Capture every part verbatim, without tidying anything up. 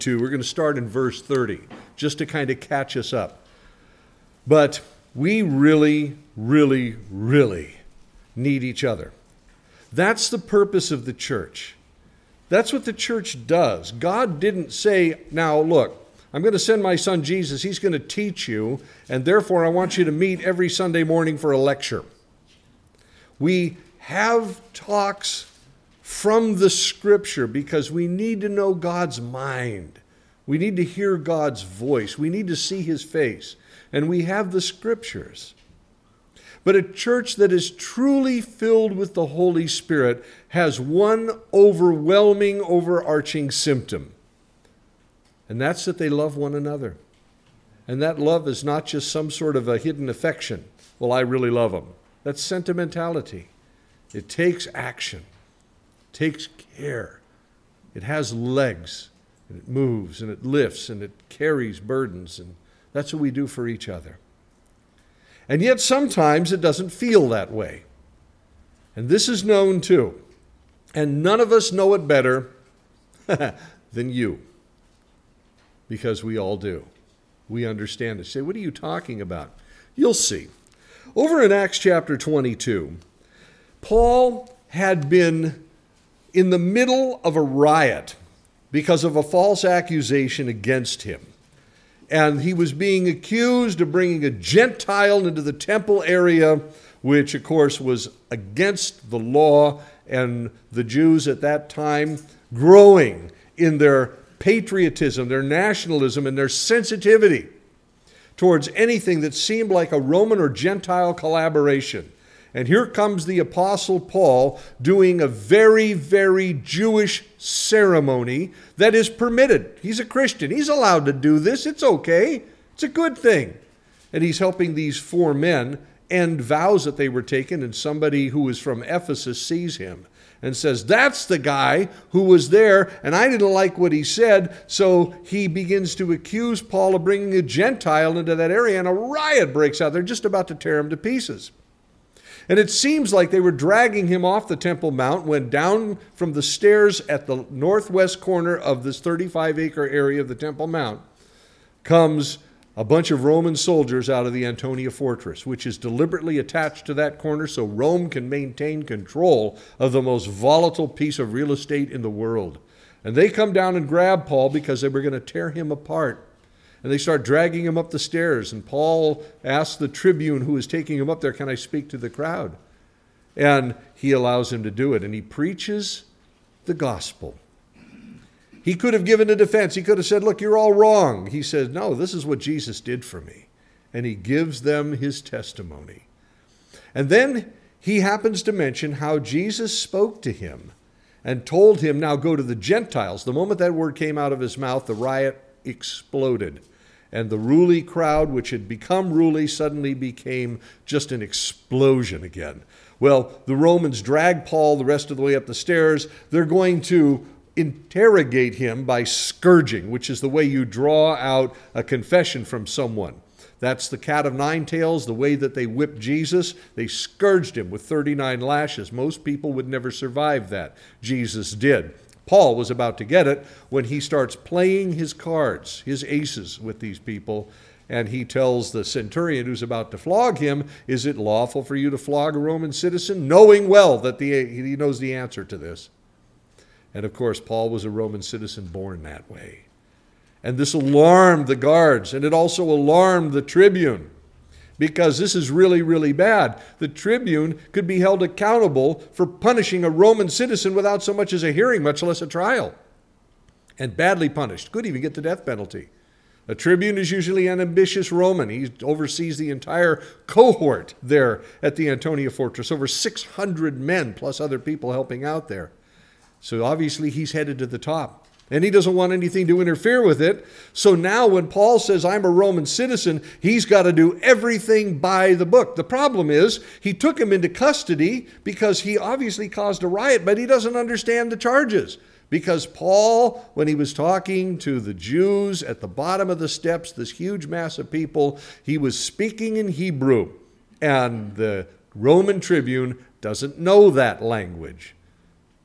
We're going to start in verse thirty, just to kind of catch us up. But we really, really, really need each other. That's the purpose of the church. That's what the church does. God didn't say, now look, I'm going to send my son Jesus. He's going to teach you, and therefore I want you to meet every Sunday morning for a lecture. We have talks from the Scripture because we need to know God's mind. We need to hear God's voice. We need to see His face. And we have the Scriptures. But a church that is truly filled with the Holy Spirit has one overwhelming, overarching symptom. And that's that they love one another. And that love is not just some sort of a hidden affection. Well, I really love them. That's sentimentality. It takes action. It takes care. It has legs. And it moves and it lifts and it carries burdens. And that's what we do for each other. And yet sometimes it doesn't feel that way. And this is known too. And none of us know it better than you. Because we all do. We understand it. Say, what are you talking about? You'll see. Over in Acts chapter twenty-two, Paul had been in the middle of a riot because of a false accusation against him. And he was being accused of bringing a Gentile into the temple area, which of course was against the law, and the Jews at that time growing in their patriotism, their nationalism, and their sensitivity towards anything that seemed like a Roman or Gentile collaboration. And here comes the Apostle Paul doing a very, very Jewish ceremony that is permitted. He's a Christian. He's allowed to do this. It's okay. It's a good thing. And he's helping these four men end vows that they were taken, and somebody who is from Ephesus sees him and says, that's the guy who was there, and I didn't like what he said, so he begins to accuse Paul of bringing a Gentile into that area, and a riot breaks out. They're just about to tear him to pieces. And it seems like they were dragging him off the Temple Mount when down from the stairs at the northwest corner of this thirty-five acre area of the Temple Mount comes a bunch of Roman soldiers out of the Antonia fortress, which is deliberately attached to that corner so Rome can maintain control of the most volatile piece of real estate in the world. And they come down and grab Paul because they were going to tear him apart. And they start dragging him up the stairs. And Paul asks the tribune who is taking him up there, can I speak to the crowd? And he allows him to do it. And he preaches the gospel. He could have given a defense. He could have said, look, you're all wrong. He says, no, this is what Jesus did for me. And he gives them his testimony. And then he happens to mention how Jesus spoke to him and told him, now go to the Gentiles. The moment that word came out of his mouth, the riot exploded. And the Ruli crowd, which had become Ruli, suddenly became just an explosion again. Well, the Romans drag Paul the rest of the way up the stairs. They're going to interrogate him by scourging, which is the way you draw out a confession from someone. That's the cat of nine tails, the way that they whipped Jesus. They scourged him with thirty-nine lashes. Most people would never survive that. Jesus did. Paul was about to get it when he starts playing his cards, his aces with these people, and he tells the centurion who's about to flog him, is it lawful for you to flog a Roman citizen? Knowing well that the, he knows the answer to this. And of course, Paul was a Roman citizen born that way. And this alarmed the guards, and it also alarmed the tribune, because this is really, really bad. The tribune could be held accountable for punishing a Roman citizen without so much as a hearing, much less a trial. And badly punished. Could even get the death penalty. A tribune is usually an ambitious Roman. He oversees the entire cohort there at the Antonia fortress. Over six hundred men, plus other people helping out there. So obviously he's headed to the top. And he doesn't want anything to interfere with it. So now when Paul says, I'm a Roman citizen, he's got to do everything by the book. The problem is, he took him into custody because he obviously caused a riot, but he doesn't understand the charges. Because Paul, when he was talking to the Jews at the bottom of the steps, this huge mass of people, he was speaking in Hebrew. And the Roman tribune doesn't know that language.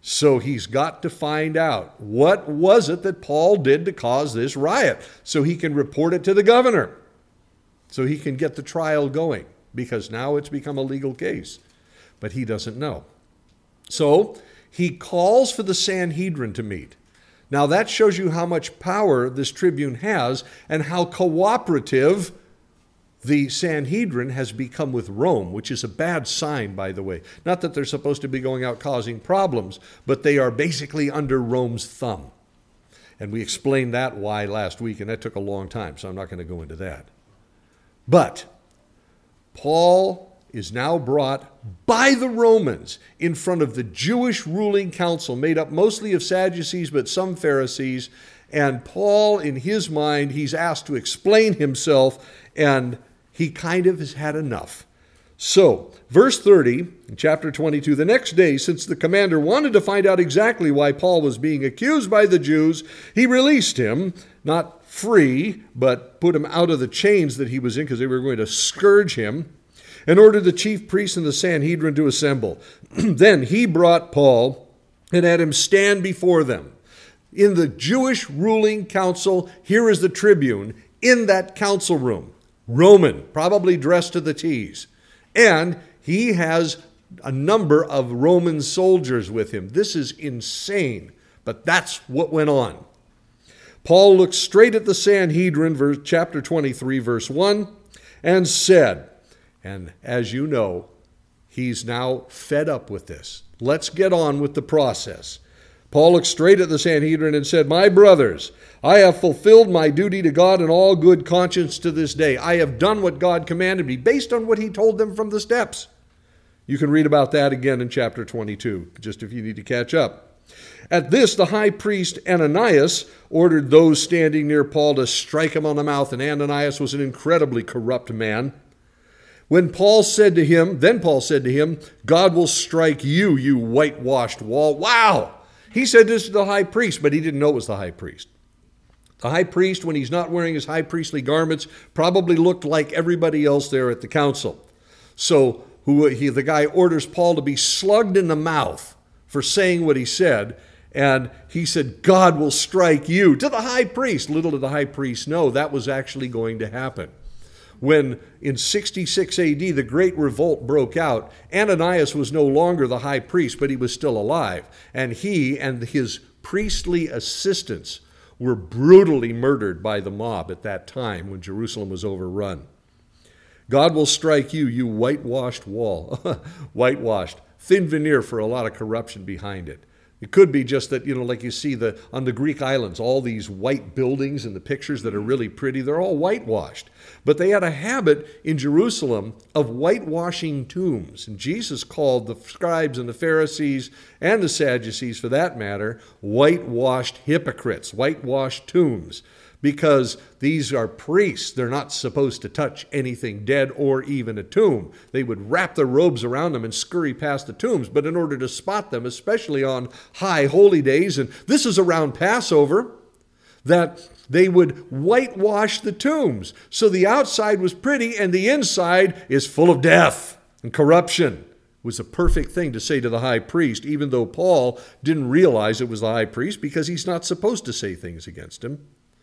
So he's got to find out what was it that Paul did to cause this riot so he can report it to the governor, so he can get the trial going, because now it's become a legal case. But he doesn't know. So he calls for the Sanhedrin to meet. Now that shows you how much power this tribune has and how cooperative the Sanhedrin has become with Rome, which is a bad sign, by the way. Not that they're supposed to be going out causing problems, but they are basically under Rome's thumb. And we explained that why last week, and that took a long time, so I'm not going to go into that. But Paul is now brought by the Romans in front of the Jewish ruling council, made up mostly of Sadducees, but some Pharisees. And Paul, in his mind, he's asked to explain himself, and he kind of has had enough. So, verse thirty, in chapter twenty-two, the next day, since the commander wanted to find out exactly why Paul was being accused by the Jews, he released him, not free, but put him out of the chains that he was in, because they were going to scourge him, and ordered the chief priests and the Sanhedrin to assemble. Then he brought Paul and had him stand before them. In the Jewish ruling council, here is the tribune in that council room. Roman, probably dressed to the T's. And he has a number of Roman soldiers with him. This is insane, but that's what went on. Paul looked straight at the Sanhedrin, verse, chapter twenty-three, verse one, and said, and as you know, he's now fed up with this. Let's get on with the process. Paul looked straight at the Sanhedrin and said, "My brothers, I have fulfilled my duty to God in all good conscience to this day. I have done what God commanded me based on what he told them from the steps." You can read about that again in chapter twenty-two, just if you need to catch up. At this, the high priest Ananias ordered those standing near Paul to strike him on the mouth, and Ananias was an incredibly corrupt man. When Paul said to him, then Paul said to him, "God will strike you, you whitewashed wall." Wow! He said this to the high priest, but he didn't know it was the high priest. The high priest, when he's not wearing his high priestly garments, probably looked like everybody else there at the council. So who he, the guy orders Paul to be slugged in the mouth for saying what he said, and he said, "God will strike you," to the high priest. Little did the high priest know that was actually going to happen. When in sixty-six A D the great revolt broke out, Ananias was no longer the high priest, but he was still alive. And he and his priestly assistants were brutally murdered by the mob at that time when Jerusalem was overrun. "God will strike you, you whitewashed wall." Whitewashed. Thin veneer for a lot of corruption behind it. It could be just that, you know, like you see the on the Greek islands, all these white buildings in the pictures that are really pretty, they're all whitewashed. But they had a habit in Jerusalem of whitewashing tombs. And Jesus called the scribes and the Pharisees and the Sadducees, for that matter, whitewashed hypocrites, whitewashed tombs. Because these are priests. They're not supposed to touch anything dead or even a tomb. They would wrap their robes around them and scurry past the tombs. But in order to spot them, especially on high holy days, and this is around Passover, that they would whitewash the tombs. So the outside was pretty and the inside is full of death and corruption. It was a perfect thing to say to the high priest, even though Paul didn't realize it was the high priest because he's not supposed to say things against him.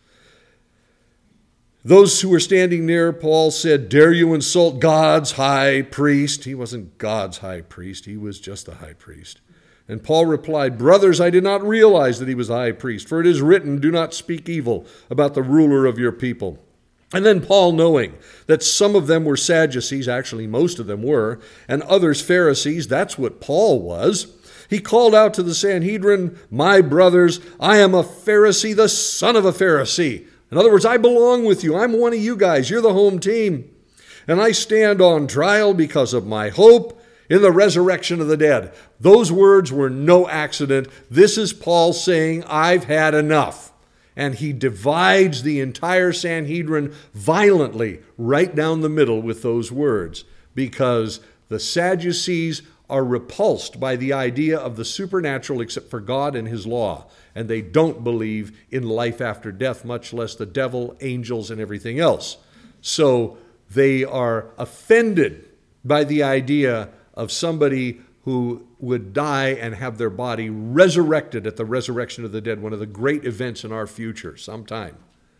Those who were standing near Paul said, "Dare you insult God's high priest?" He wasn't God's high priest. He was just the high priest. And Paul replied, "Brothers, I did not realize that he was the high priest, for it is written, 'Do not speak evil about the ruler of your people.'" And then Paul, knowing that some of them were Sadducees, actually most of them were, and others Pharisees, that's what Paul was, he called out to the Sanhedrin, "My brothers, I am a Pharisee, the son of a Pharisee." In other words, I belong with you. I'm one of you guys. You're the home team. And I stand on trial because of my hope in the resurrection of the dead. Those words were no accident. This is Paul saying, I've had enough. And he divides the entire Sanhedrin violently right down the middle with those words, because the Sadducees are repulsed by the idea of the supernatural except for God and his law. And they don't believe in life after death, much less the devil, angels, and everything else. So they are offended by the idea of somebody who would die and have their body resurrected at the resurrection of the dead, one of the great events in our future sometime.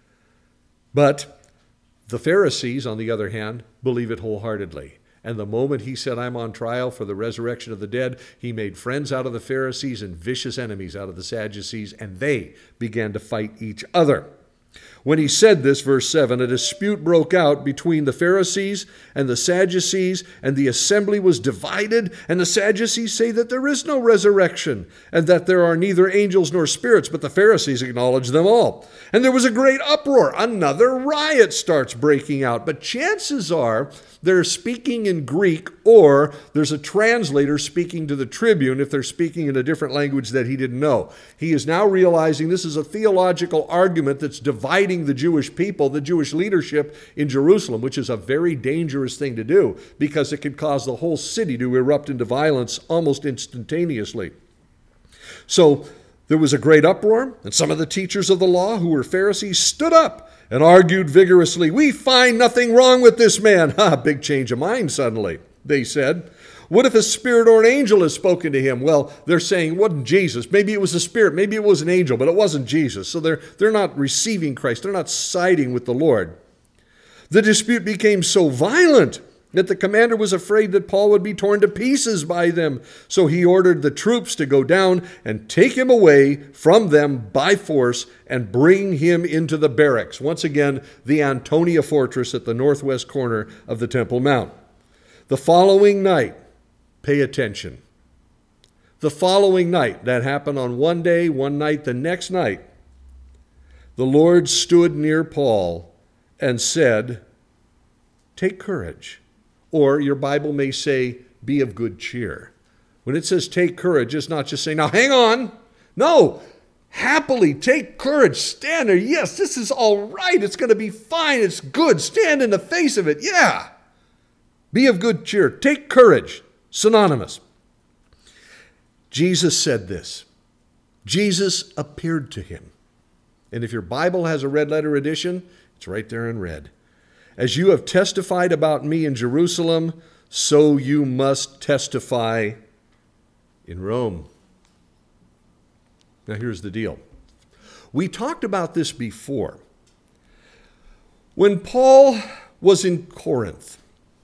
But the Pharisees, on the other hand, believe it wholeheartedly. And the moment he said, I'm on trial for the resurrection of the dead, he made friends out of the Pharisees and vicious enemies out of the Sadducees, and they began to fight each other. When he said this, verse seven, a dispute broke out between the Pharisees and the Sadducees, and the assembly was divided, and the Sadducees say that there is no resurrection, and that there are neither angels nor spirits, but the Pharisees acknowledge them all. And there was a great uproar. Another riot starts breaking out. But chances are they're speaking in Greek, or there's a translator speaking to the tribune if they're speaking in a different language that he didn't know. He is now realizing this is a theological argument that's dividing the Jewish people, the Jewish leadership in Jerusalem, which is a very dangerous thing to do because it could cause the whole city to erupt into violence almost instantaneously. So there was a great uproar, and some of the teachers of the law, who were Pharisees, stood up and argued vigorously. We find nothing wrong with this man. Ha, big change of mind suddenly, they said. What if a spirit or an angel has spoken to him? Well, they're saying it wasn't Jesus. Maybe it was a spirit. Maybe it was an angel, but it wasn't Jesus. So they're, they're not receiving Christ. They're not siding with the Lord. The dispute became so violent that the commander was afraid that Paul would be torn to pieces by them. So he ordered the troops to go down and take him away from them by force and bring him into the barracks. Once again, the Antonia fortress at the northwest corner of the Temple Mount. The following night, pay attention. The following night, that happened on one day, one night, the next night, the Lord stood near Paul and said, take courage. Or your Bible may say, be of good cheer. When it says take courage, it's not just saying, now hang on. No, happily take courage. Stand there. Yes, this is all right. It's going to be fine. It's good. Stand in the face of it. Yeah. Be of good cheer. Take courage. Synonymous. Jesus said this. Jesus appeared to him. And if your Bible has a red letter edition, it's right there in red. As you have testified about me in Jerusalem, so you must testify in Rome. Now here's the deal. We talked about this before. When Paul was in Corinth,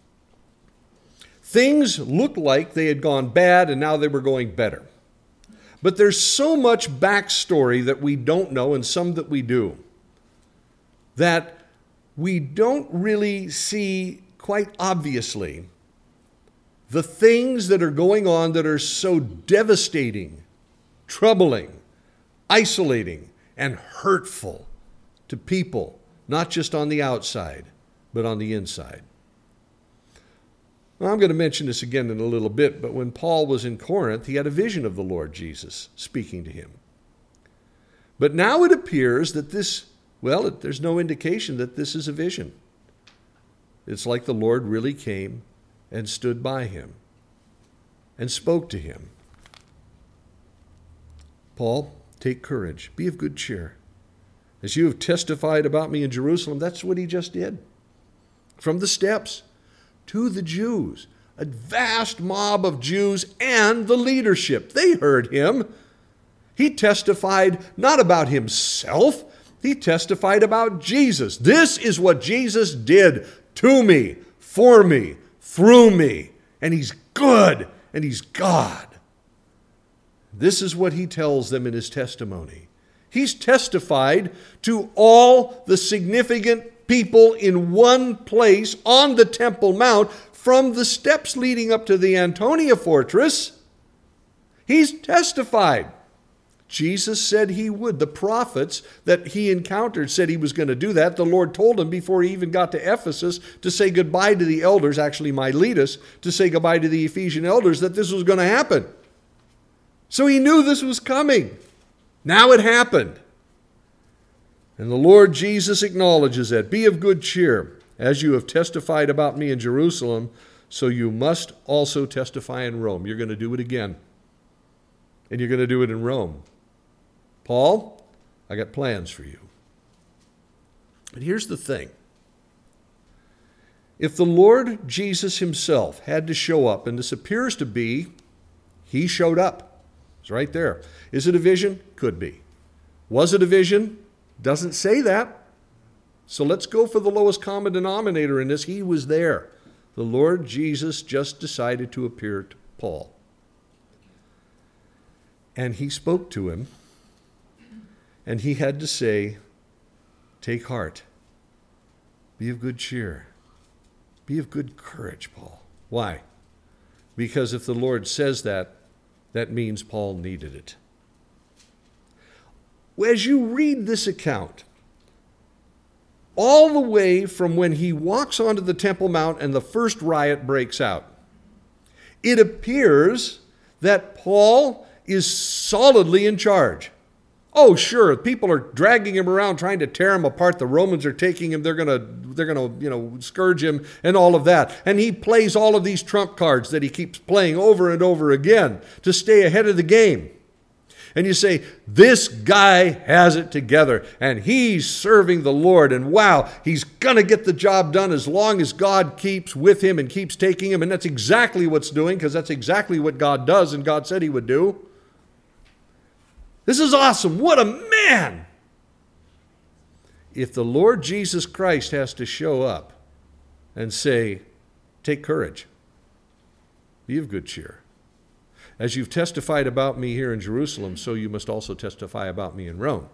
things looked like they had gone bad and now they were going better. But there's so much backstory that we don't know and some that we do, that we don't really see quite obviously the things that are going on that are so devastating, troubling, isolating, and hurtful to people, not just on the outside, but on the inside. Well, I'm going to mention this again in a little bit, but when Paul was in Corinth, he had a vision of the Lord Jesus speaking to him. But now it appears that this, well, it, there's no indication that this is a vision. It's like the Lord really came and stood by him and spoke to him. Paul, take courage. Be of good cheer. As you have testified about me in Jerusalem, that's what he just did. From the steps to the Jews, a vast mob of Jews and the leadership. They heard him. He testified not about himself. He testified about Jesus. This is what Jesus did to me, for me, through me. And he's good, and he's God. This is what he tells them in his testimony. He's testified to all the significant people in one place on the Temple Mount from the steps leading up to the Antonia fortress. He's testified. Jesus said he would. The prophets that he encountered said he was going to do that. The Lord told him before he even got to Ephesus to say goodbye to the elders, actually Miletus, to say goodbye to the Ephesian elders, that this was going to happen. So he knew this was coming. Now it happened. And the Lord Jesus acknowledges that. Be of good cheer, as you have testified about me in Jerusalem, so you must also testify in Rome. You're going to do it again. And you're going to do it in Rome. Paul, I got plans for you. But here's the thing. If the Lord Jesus himself had to show up, and this appears to be He showed up. It's right there. Is it a vision? Could be. Was it a vision? Doesn't say that. So let's go for the lowest common denominator in this. He was there. The Lord Jesus just decided to appear to Paul. And he spoke to him, and he had to say, take heart. Be of good cheer. Be of good courage, Paul. Why? Because if the Lord says that, that means Paul needed it. As you read this account, all the way from when he walks onto the Temple Mount and the first riot breaks out, it appears that Paul is solidly in charge. Oh, sure, people are dragging him around trying to tear him apart. The Romans are taking him. They're going to they're going to, you know, scourge him and all of that. And he plays all of these trump cards that he keeps playing over and over again to stay ahead of the game. And you say, this guy has it together, and he's serving the Lord, and wow, he's going to get the job done as long as God keeps with him and keeps taking him. And that's exactly what's doing, because that's exactly what God does, and God said he would do. This is awesome. What a man! If the Lord Jesus Christ has to show up and say, take courage, be of good cheer. As you've testified about me here in Jerusalem, so you must also testify about me in Rome.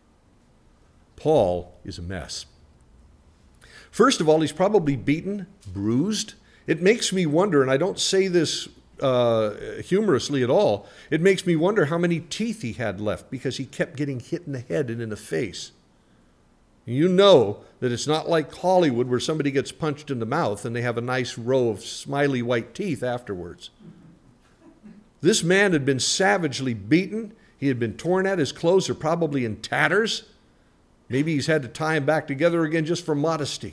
Paul is a mess. First of all, he's probably beaten, bruised. It makes me wonder, and I don't say this uh, humorously at all, it makes me wonder how many teeth he had left because he kept getting hit in the head and in the face. You know that it's not like Hollywood where somebody gets punched in the mouth and they have a nice row of smiley white teeth afterwards. This man had been savagely beaten. He had been torn at. His clothes are probably in tatters. Maybe he's had to tie him back together again just for modesty.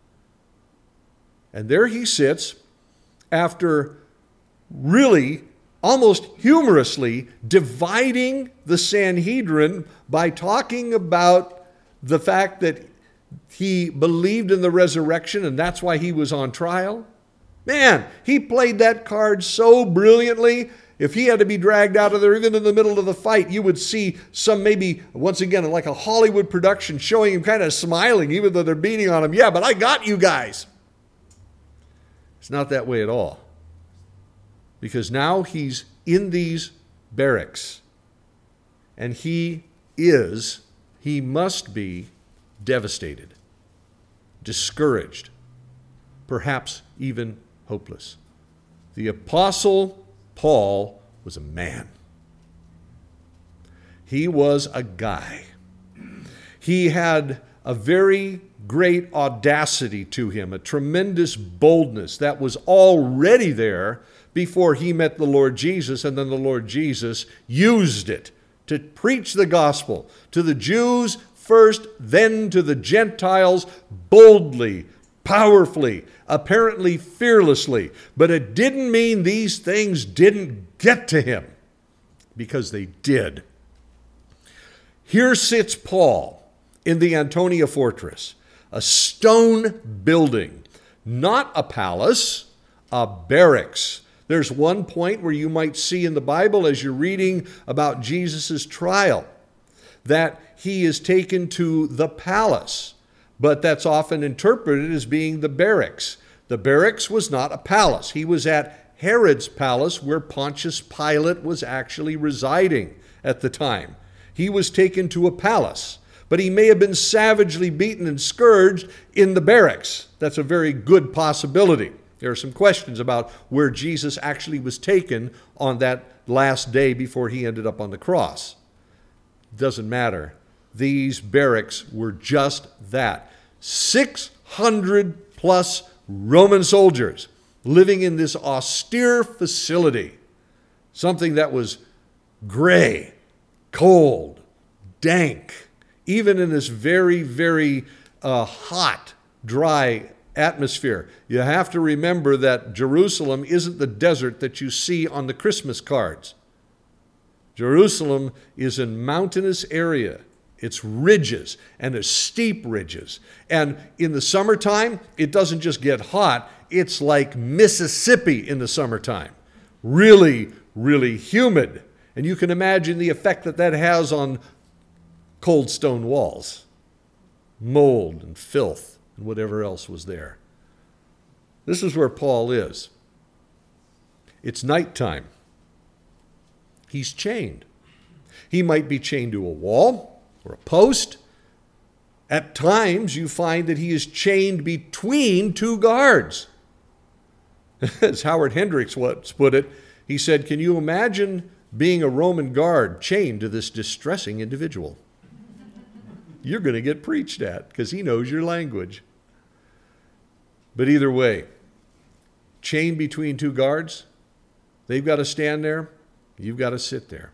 And there he sits after really almost humorously dividing the Sanhedrin by talking about the fact that he believed in the resurrection and that's why he was on trial. Man, he played that card so brilliantly. If he had to be dragged out of there, even in the middle of the fight, you would see some maybe, once again, like a Hollywood production showing him kind of smiling, even though they're beating on him. Yeah, but I got you guys. It's not that way at all. Because now he's in these barracks. And he is, he must be devastated, discouraged, perhaps even hopeless. The Apostle Paul was a man. He was a guy. He had a very great audacity to him, a tremendous boldness that was already there before he met the Lord Jesus, and then the Lord Jesus used it to preach the gospel to the Jews first, then to the Gentiles boldly, powerfully, apparently fearlessly. But it didn't mean these things didn't get to him, because they did. Here sits Paul in the Antonia fortress, a stone building, not a palace, a barracks. There's one point where you might see in the Bible as you're reading about Jesus' trial that he is taken to the palace. But that's often interpreted as being the barracks. The barracks was not a palace. He was at Herod's palace where Pontius Pilate was actually residing at the time. He was taken to a palace, but he may have been savagely beaten and scourged in the barracks. That's a very good possibility. There are some questions about where Jesus actually was taken on that last day before he ended up on the cross. Doesn't matter. These barracks were just that. six hundred plus Roman soldiers living in this austere facility. Something that was gray, cold, dank, even in this very, very uh, hot, dry atmosphere. You have to remember that Jerusalem isn't the desert that you see on the Christmas cards. Jerusalem is a mountainous area. It's ridges, and it's steep ridges. And in the summertime, it doesn't just get hot. It's like Mississippi in the summertime. Really, really humid. And you can imagine the effect that that has on cold stone walls, mold and filth and whatever else was there. This is where Paul is. It's nighttime. He's chained. He might be chained to a wall or a post. At times, you find that he is chained between two guards. As Howard Hendricks once put it, he said, "Can you imagine being a Roman guard chained to this distressing individual?" You're going to get preached at because he knows your language. But either way, chained between two guards, they've got to stand there, you've got to sit there.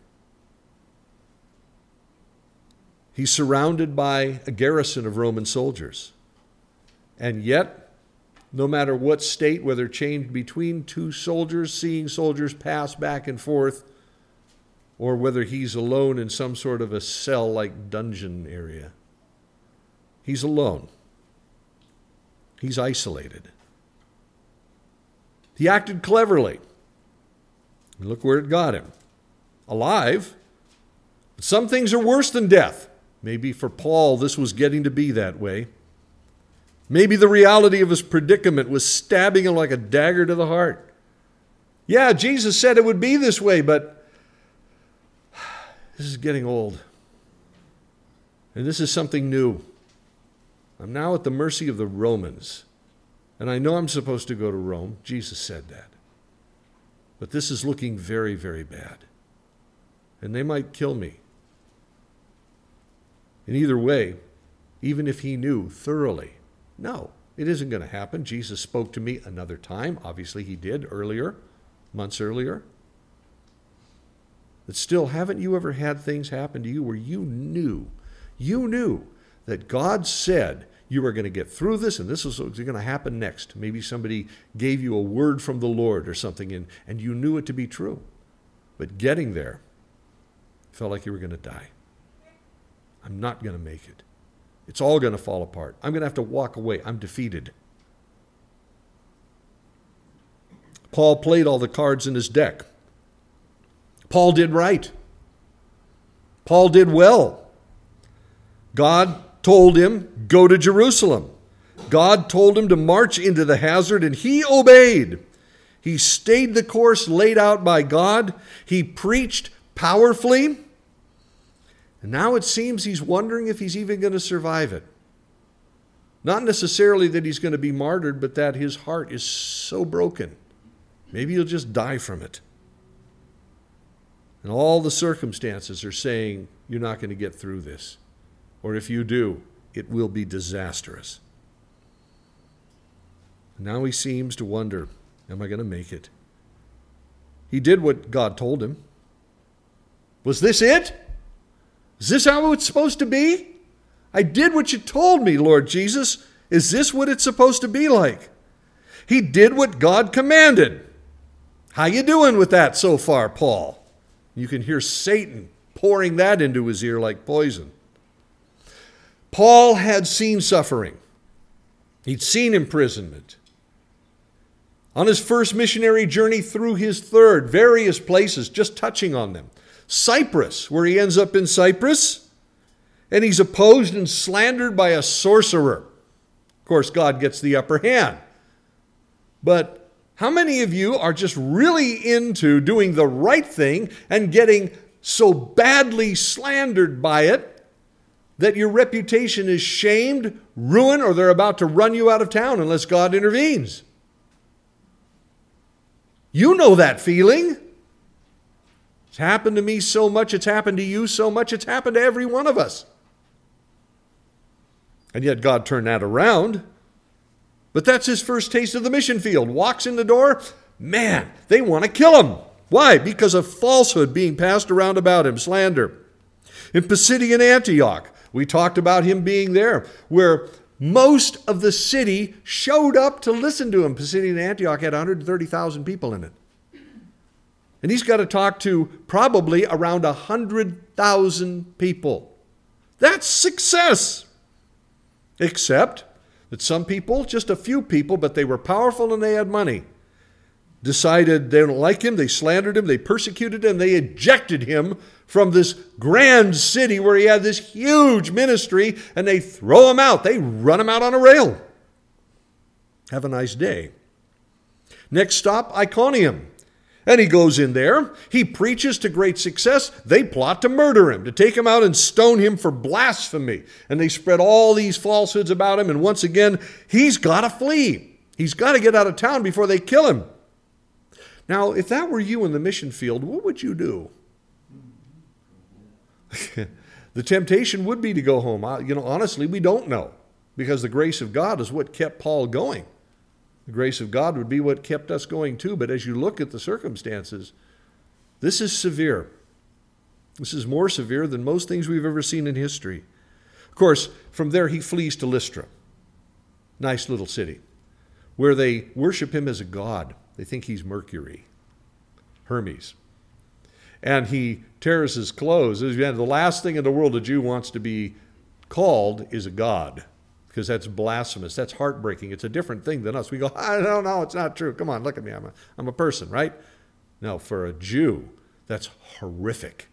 He's surrounded by a garrison of Roman soldiers. And yet, no matter what state, whether chained between two soldiers, seeing soldiers pass back and forth, or whether he's alone in some sort of a cell-like dungeon area, he's alone. He's isolated. He acted cleverly. And look where it got him. Alive. But some things are worse than death. Maybe for Paul, this was getting to be that way. Maybe the reality of his predicament was stabbing him like a dagger to the heart. Yeah, Jesus said it would be this way, but this is getting old. And this is something new. I'm now at the mercy of the Romans. And I know I'm supposed to go to Rome. Jesus said that. But this is looking very, very bad. And they might kill me. And either way, even if he knew thoroughly, no, it isn't going to happen. Jesus spoke to me another time. Obviously he did earlier, months earlier. But still, haven't you ever had things happen to you where you knew, you knew that God said you were going to get through this and this is what's going to happen next? Maybe somebody gave you a word from the Lord or something and, and you knew it to be true. But getting there felt like you were going to die. I'm not going to make it. It's all going to fall apart. I'm going to have to walk away. I'm defeated. Paul played all the cards in his deck. Paul did right. Paul did well. God told him, go to Jerusalem. God told him to march into the hazard, and he obeyed. He stayed the course laid out by God. He preached powerfully. And now it seems he's wondering if he's even going to survive it. Not necessarily that he's going to be martyred, but that his heart is so broken. Maybe he'll just die from it. And all the circumstances are saying, you're not going to get through this. Or if you do, it will be disastrous. And now he seems to wonder, am I going to make it? He did what God told him. Was this it? Is this how it's supposed to be? I did what you told me, Lord Jesus. Is this what it's supposed to be like? He did what God commanded. How you doing with that so far, Paul? You can hear Satan pouring that into his ear like poison. Paul had seen suffering. He'd seen imprisonment. On his first missionary journey through his third, various places, just touching on them. Cyprus, where he ends up in Cyprus, and he's opposed and slandered by a sorcerer. Of course, God gets the upper hand. But how many of you are just really into doing the right thing and getting so badly slandered by it that your reputation is shamed, ruined, or they're about to run you out of town unless God intervenes? You know that feeling. It's happened to me so much. It's happened to you so much. It's happened to every one of us. And yet God turned that around. But that's his first taste of the mission field. Walks in the door. Man, they want to kill him. Why? Because of falsehood being passed around about him, slander. In Pisidian Antioch, we talked about him being there, where most of the city showed up to listen to him. Pisidian Antioch had one hundred thirty thousand people in it. And he's got to talk to probably around one hundred thousand people. That's success. Except that some people, just a few people, but they were powerful and they had money, decided they don't like him, they slandered him, they persecuted him, they ejected him from this grand city where he had this huge ministry, and they throw him out. They run him out on a rail. Have a nice day. Next stop, Iconium. And he goes in there. He preaches to great success. They plot to murder him, to take him out and stone him for blasphemy. And they spread all these falsehoods about him. And once again, he's got to flee. He's got to get out of town before they kill him. Now, if that were you in the mission field, what would you do? The temptation would be to go home. You know, honestly, we don't know, because the grace of God is what kept Paul going. The grace of God would be what kept us going too. But as you look at the circumstances, this is severe. This is more severe than most things we've ever seen in history. Of course, from there he flees to Lystra. Nice little city, where they worship him as a god. They think he's Mercury, Hermes. And he tears his clothes. The last thing in the world a Jew wants to be called is a god, because that's blasphemous. That's heartbreaking. It's a different thing than us. We go, I don't know, it's not true. Come on, look at me. I'm a, I'm a person, right? No, for a Jew, that's horrific.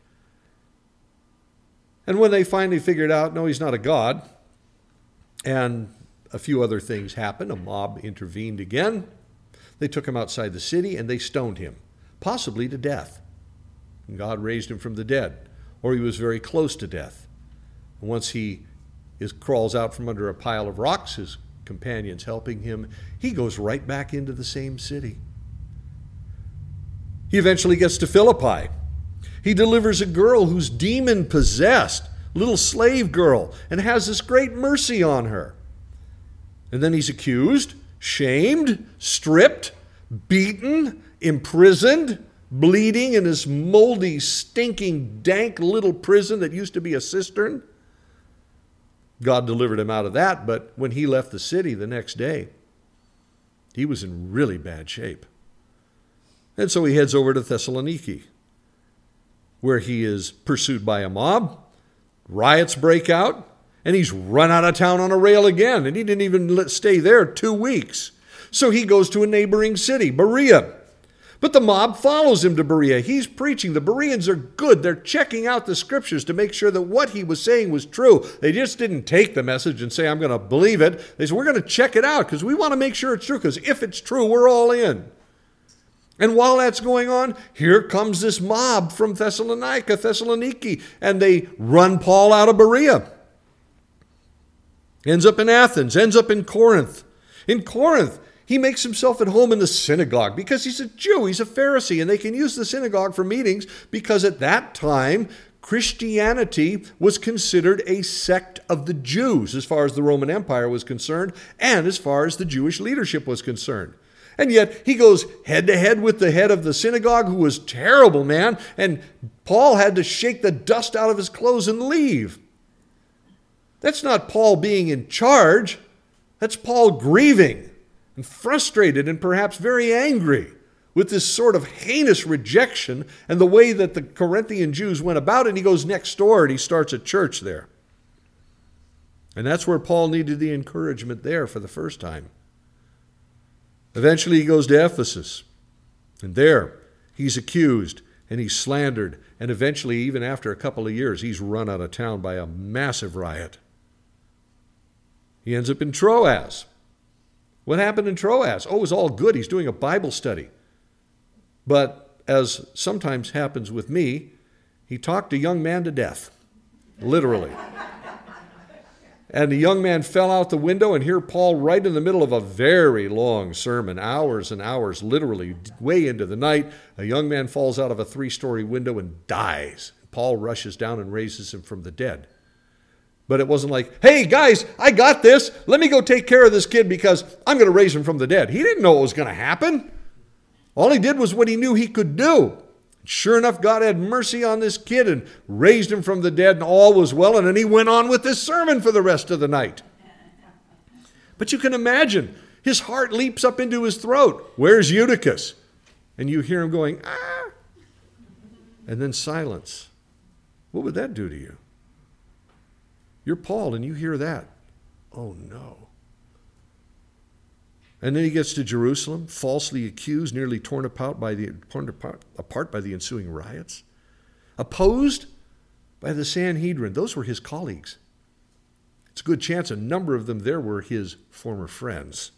And when they finally figured out, no, he's not a god, and a few other things happened, a mob intervened again. They took him outside the city and they stoned him, possibly to death. And God raised him from the dead, or he was very close to death. And once he is, crawls out from under a pile of rocks, his companions helping him, he goes right back into the same city. He eventually gets to Philippi. He delivers a girl who's demon-possessed, little slave girl, and has this great mercy on her. And then he's accused, shamed, stripped, beaten, imprisoned, bleeding in this moldy, stinking, dank little prison that used to be a cistern. God delivered him out of that, but when he left the city the next day, he was in really bad shape. And so he heads over to Thessaloniki, where he is pursued by a mob, riots break out, and he's run out of town on a rail again, and he didn't even stay there two weeks. So he goes to a neighboring city, Berea. But the mob follows him to Berea. He's preaching. The Bereans are good. They're checking out the scriptures to make sure that what he was saying was true. They just didn't take the message and say, I'm going to believe it. They said, we're going to check it out because we want to make sure it's true, because if it's true, we're all in. And while that's going on, here comes this mob from Thessalonica, Thessaloniki, and they run Paul out of Berea. Ends up in Athens, ends up in Corinth. In Corinth, he makes himself at home in the synagogue because he's a Jew, he's a Pharisee, and they can use the synagogue for meetings because at that time, Christianity was considered a sect of the Jews as far as the Roman Empire was concerned and as far as the Jewish leadership was concerned. And yet he goes head to head with the head of the synagogue, who was a terrible man, and Paul had to shake the dust out of his clothes and leave. That's not Paul being in charge. That's Paul grieving and frustrated and perhaps very angry with this sort of heinous rejection and the way that the Corinthian Jews went about it. And he goes next door and he starts a church there. And that's where Paul needed the encouragement there for the first time. Eventually he goes to Ephesus, and there he's accused and he's slandered, and eventually, even after a couple of years, he's run out of town by a massive riot. He ends up in Troas. What happened in Troas? Oh, it was all good. He's doing a Bible study. But as sometimes happens with me, he talked a young man to death, literally. And the young man fell out the window, and here Paul, right in the middle of a very long sermon, hours and hours, literally way into the night, a young man falls out of a three-story window and dies. Paul rushes down and raises him from the dead. But it wasn't like, hey, guys, I got this. Let me go take care of this kid because I'm going to raise him from the dead. He didn't know what was going to happen. All he did was what he knew he could do. Sure enough, God had mercy on this kid and raised him from the dead, and all was well. And then he went on with this sermon for the rest of the night. But you can imagine, his heart leaps up into his throat. Where's Eutychus? And you hear him going, ah. And then silence. What would that do to you? You're Paul and you hear that. Oh no. And then he gets to Jerusalem, falsely accused, nearly torn apart by the, torn apart, apart by the ensuing riots, opposed by the Sanhedrin. Those were his colleagues. It's a good chance a number of them there were his former friends.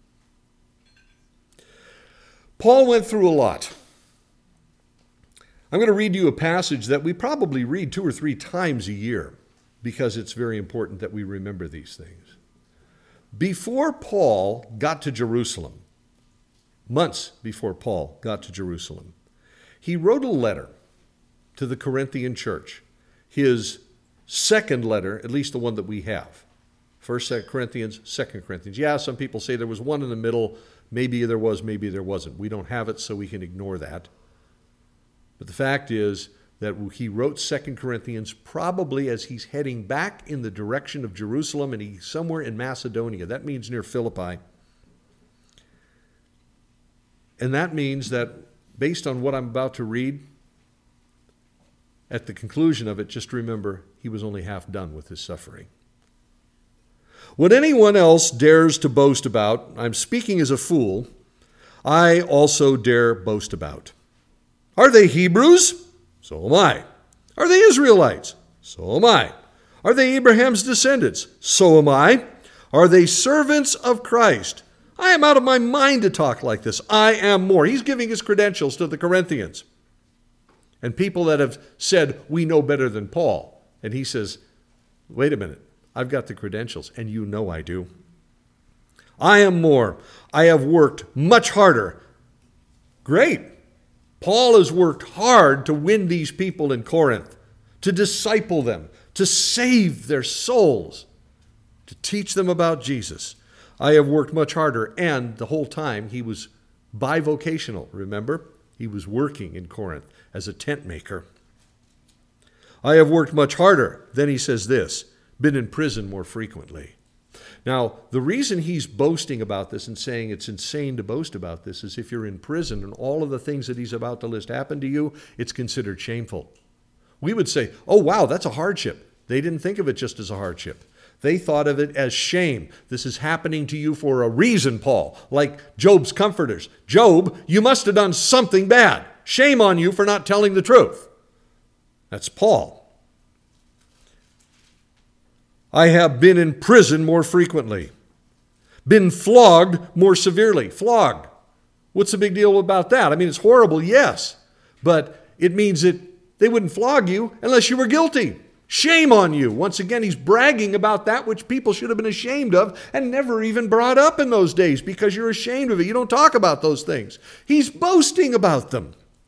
Paul went through a lot. I'm going to read you a passage that we probably read two or three times a year because it's very important that we remember these things. Before Paul got to Jerusalem, months before Paul got to Jerusalem, he wrote a letter to the Corinthian church, his second letter, at least the one that we have. First Corinthians, Second Corinthians. Yeah, some people say there was one in the middle. Maybe there was, maybe there wasn't. We don't have it, so we can ignore that. But the fact is that he wrote Second Corinthians probably as he's heading back in the direction of Jerusalem, and he's somewhere in Macedonia. That means near Philippi. And that means that based on what I'm about to read, at the conclusion of it, just remember, he was only half done with his suffering. What anyone else dares to boast about, I'm speaking as a fool, I also dare boast about. Are they Hebrews? So am I. Are they Israelites? So am I. Are they Abraham's descendants? So am I. Are they servants of Christ? I am out of my mind to talk like this. I am more. He's giving his credentials to the Corinthians. And people that have said, we know better than Paul. And he says, wait a minute, I've got the credentials, and you know I do. I am more. I have worked much harder. Great. Paul has worked hard to win these people in Corinth, to disciple them, to save their souls, to teach them about Jesus. I have worked much harder, and the whole time he was bivocational, remember? He was working in Corinth as a tent maker. I have worked much harder. Then he says this, been in prison more frequently. Now, the reason he's boasting about this and saying it's insane to boast about this is if you're in prison and all of the things that he's about to list happen to you, it's considered shameful. We would say, oh, wow, that's a hardship. They didn't think of it just as a hardship. They thought of it as shame. This is happening to you for a reason, Paul, like Job's comforters. Job, you must have done something bad. Shame on you for not telling the truth. That's Paul. I have been in prison more frequently, been flogged more severely. Flogged. What's the big deal about that? I mean, it's horrible, yes, but it means that they wouldn't flog you unless you were guilty. Shame on you. Once again, he's bragging about that which people should have been ashamed of and never even brought up in those days because you're ashamed of it. You don't talk about those things. He's boasting about them.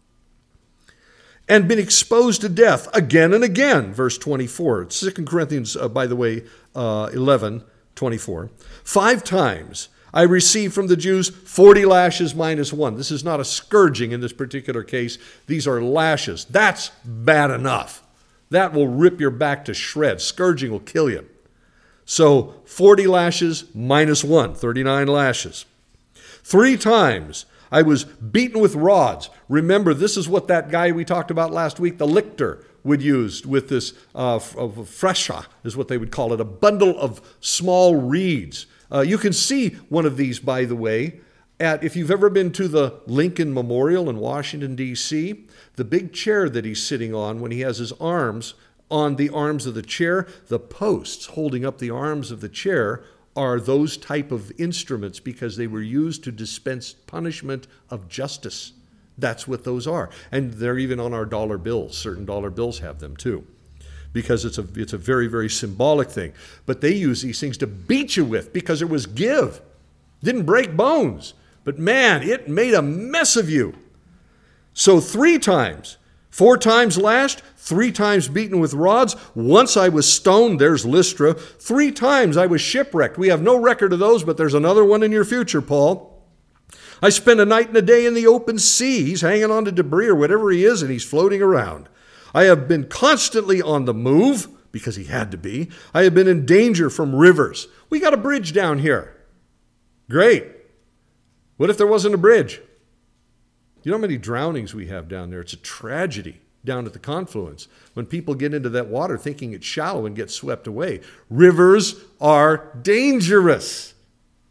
And been exposed to death again and again, verse twenty-four. Second Corinthians, uh, by the way, uh, eleven, twenty-four. Five times I received from the Jews forty lashes minus one. This is not a scourging in this particular case. These are lashes. That's bad enough. That will rip your back to shreds. Scourging will kill you. So forty lashes minus one, thirty-nine lashes. Three times I was beaten with rods. Remember, this is what that guy we talked about last week, the lictor, would use with this uh, fresha, is what they would call it, a bundle of small reeds. Uh, you can see one of these, by the way, at if you've ever been to the Lincoln Memorial in Washington, D C, the big chair that he's sitting on when he has his arms on the arms of the chair, the posts holding up the arms of the chair are those type of instruments because they were used to dispense punishment of justice. That's what those are. And they're even on our dollar bills. Certain dollar bills have them too because it's a, it's a very, very symbolic thing. But they use these things to beat you with because it was give. Didn't break bones. But man, it made a mess of you. So three times, four times lashed, three times beaten with rods. Once I was stoned, there's Lystra. Three times I was shipwrecked. We have no record of those, but there's another one in your future, Paul. I spent a night and a day in the open sea. He's hanging on to debris or whatever he is, and he's floating around. I have been constantly on the move, because he had to be. I have been in danger from rivers. We got a bridge down here. Great. What if there wasn't a bridge? You know how many drownings we have down there? It's a tragedy down at the confluence when people get into that water thinking it's shallow and get swept away. Rivers are dangerous.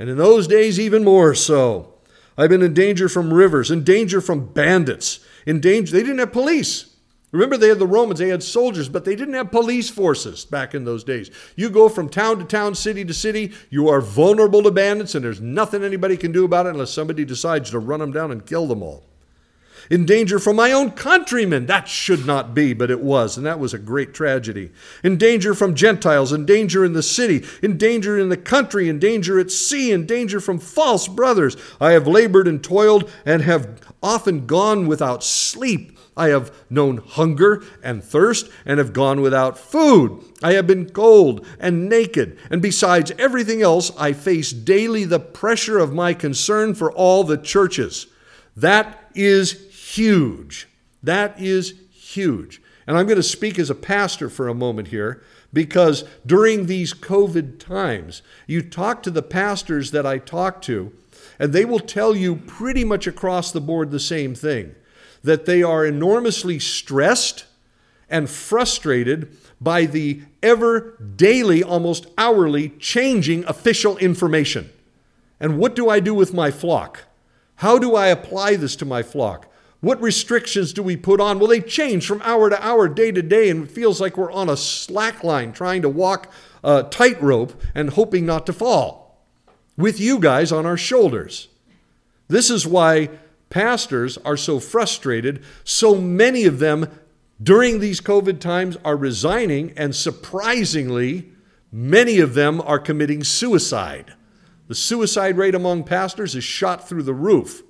And in those days, even more so. I've been in danger from rivers, in danger from bandits, in danger. They didn't have police. Remember, they had the Romans, they had soldiers, but they didn't have police forces back in those days. You go from town to town, city to city, you are vulnerable to bandits, and there's nothing anybody can do about it unless somebody decides to run them down and kill them all. In danger from my own countrymen. That should not be, but it was, and that was a great tragedy. In danger from Gentiles, in danger in the city, in danger in the country, in danger at sea, in danger from false brothers. I have labored and toiled and have often gone without sleep. I have known hunger and thirst and have gone without food. I have been cold and naked. And besides everything else, I face daily the pressure of my concern for all the churches. That is huge. That is huge. And I'm going to speak as a pastor for a moment here, because during these COVID times, you talk to the pastors that I talk to, and they will tell you pretty much across the board the same thing, that they are enormously stressed and frustrated by the ever daily, almost hourly, changing official information. And what do I do with my flock? How do I apply this to my flock? What restrictions do we put on? Well, they change from hour to hour, day to day, and it feels like we're on a slack line trying to walk a tightrope and hoping not to fall, with you guys on our shoulders. This is why pastors are so frustrated. So many of them during these COVID times are resigning, and surprisingly, many of them are committing suicide. The suicide rate among pastors is shot through the roof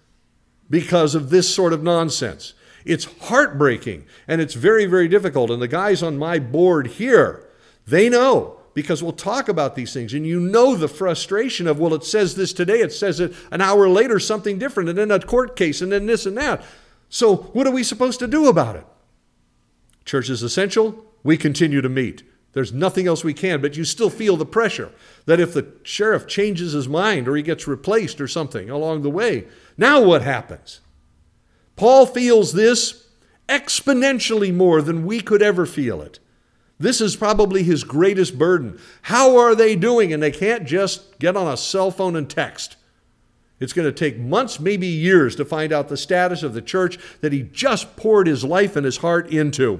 because of this sort of nonsense. It's heartbreaking, and it's very, very difficult. And the guys on my board here, they know, because we'll talk about these things, and you know the frustration of, well, it says this today, it says it an hour later, something different, and then a court case, and then this and that. So what are we supposed to do about it? Church is essential. We continue to meet. There's nothing else we can, but you still feel the pressure that if the sheriff changes his mind or he gets replaced or something along the way, now what happens? Paul feels this exponentially more than we could ever feel it. This is probably his greatest burden. How are they doing? And they can't just get on a cell phone and text. It's going to take months, maybe years, to find out the status of the church that he just poured his life and his heart into.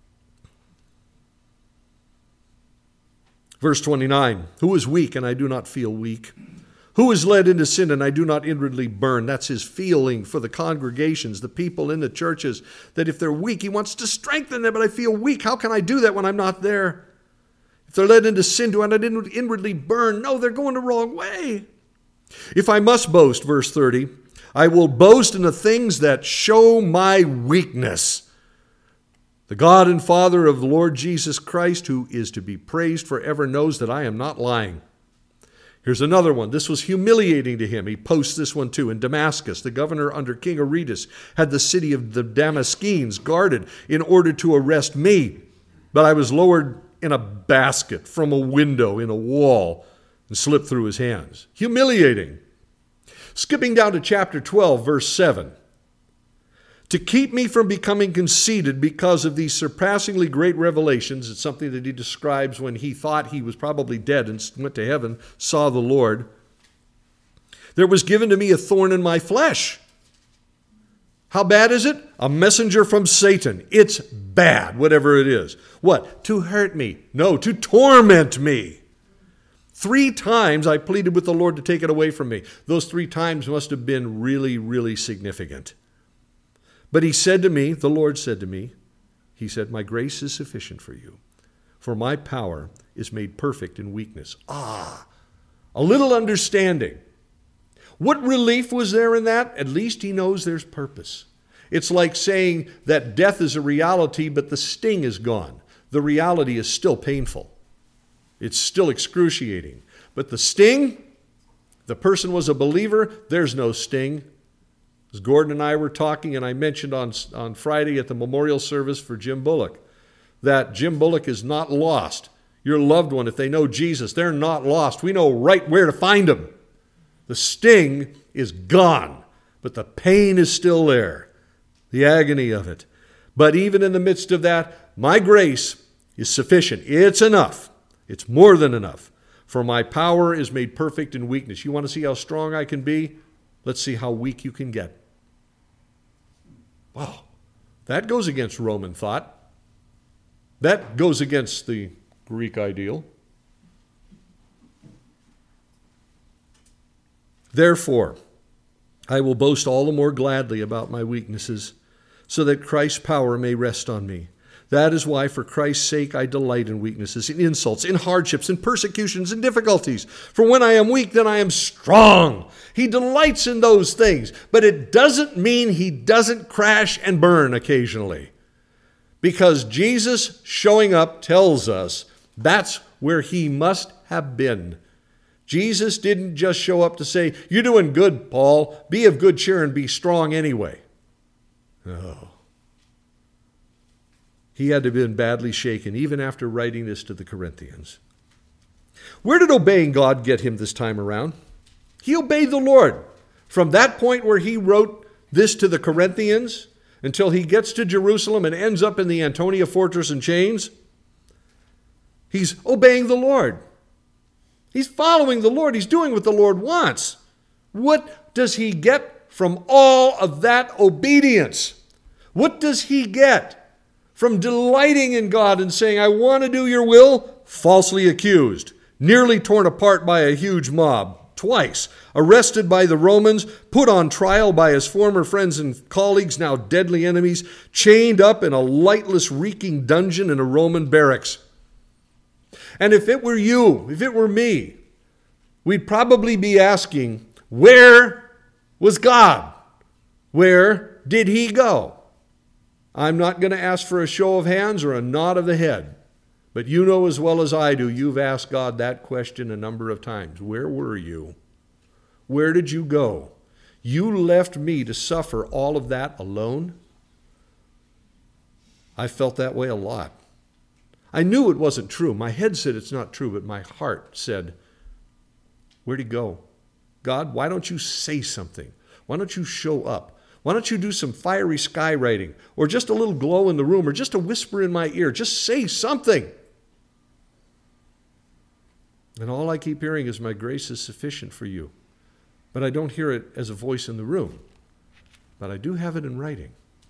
Verse twenty-nine, who is weak and I do not feel weak? Who is led into sin and I do not inwardly burn? That's his feeling for the congregations, the people in the churches, that if they're weak, he wants to strengthen them, but I feel weak. How can I do that when I'm not there? If they're led into sin, do I not inwardly burn? No, they're going the wrong way. If I must boast, verse thirty, I will boast in the things that show my weakness. The God and Father of the Lord Jesus Christ, who is to be praised forever, knows that I am not lying. Here's another one. This was humiliating to him. He posts this one too. In Damascus, the governor under King Aretas had the city of the Damascenes guarded in order to arrest me. But I was lowered in a basket from a window in a wall and slipped through his hands. Humiliating. Skipping down to chapter twelve, verse seven. To keep me from becoming conceited because of these surpassingly great revelations, it's something that he describes when he thought he was probably dead and went to heaven, saw the Lord. There was given to me a thorn in my flesh. How bad is it? A messenger from Satan. It's bad, whatever it is. What? To hurt me. No, to torment me. Three times I pleaded with the Lord to take it away from me. Those three times must have been really, really significant. But he said to me, the Lord said to me, he said, my grace is sufficient for you, for my power is made perfect in weakness. Ah, a little understanding. What relief was there in that? At least he knows there's purpose. It's like saying that death is a reality, but the sting is gone. The reality is still painful. It's still excruciating. But the sting, the person was a believer, there's no sting. As Gordon and I were talking, and I mentioned on, on Friday at the memorial service for Jim Bullock, that Jim Bullock is not lost. Your loved one, if they know Jesus, they're not lost. We know right where to find them. The sting is gone, but the pain is still there, the agony of it. But even in the midst of that, my grace is sufficient. It's enough. It's more than enough. For my power is made perfect in weakness. You want to see how strong I can be? Let's see how weak you can get. Wow, that goes against Roman thought. That goes against the Greek ideal. Therefore, I will boast all the more gladly about my weaknesses, so that Christ's power may rest on me. That is why, for Christ's sake, I delight in weaknesses, in insults, in hardships, in persecutions, in difficulties. For when I am weak, then I am strong. He delights in those things, but it doesn't mean he doesn't crash and burn occasionally. Because Jesus showing up tells us that's where he must have been. Jesus didn't just show up to say, "You're doing good, Paul. Be of good cheer and be strong anyway." No. He had to have been badly shaken, even after writing this to the Corinthians. Where did obeying God get him this time around? He obeyed the Lord. From that point where he wrote this to the Corinthians until he gets to Jerusalem and ends up in the Antonia fortress in chains, he's obeying the Lord. He's following the Lord. He's doing what the Lord wants. What does he get from all of that obedience? What does he get from delighting in God and saying, "I want to do your will"? Falsely accused, nearly torn apart by a huge mob, twice, arrested by the Romans, put on trial by his former friends and colleagues, now deadly enemies, chained up in a lightless, reeking dungeon in a Roman barracks. And if it were you, if it were me, we'd probably be asking, where was God? Where did he go? I'm not going to ask for a show of hands or a nod of the head. But you know as well as I do, you've asked God that question a number of times. Where were you? Where did you go? You left me to suffer all of that alone? I felt that way a lot. I knew it wasn't true. My head said it's not true, but my heart said, where'd he go? God, why don't you say something? Why don't you show up? Why don't you do some fiery skywriting, or just a little glow in the room, or just a whisper in my ear? Just say something. And all I keep hearing is, my grace is sufficient for you. But I don't hear it as a voice in the room. But I do have it in writing.